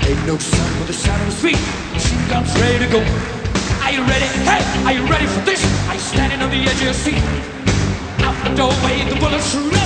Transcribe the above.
Ain't no sun with the sound of his feet. Machine guns ready to go. Are you ready? Hey, are you ready for this? Are you standing on the edge of your seat? Out the doorway, the bullets shoot.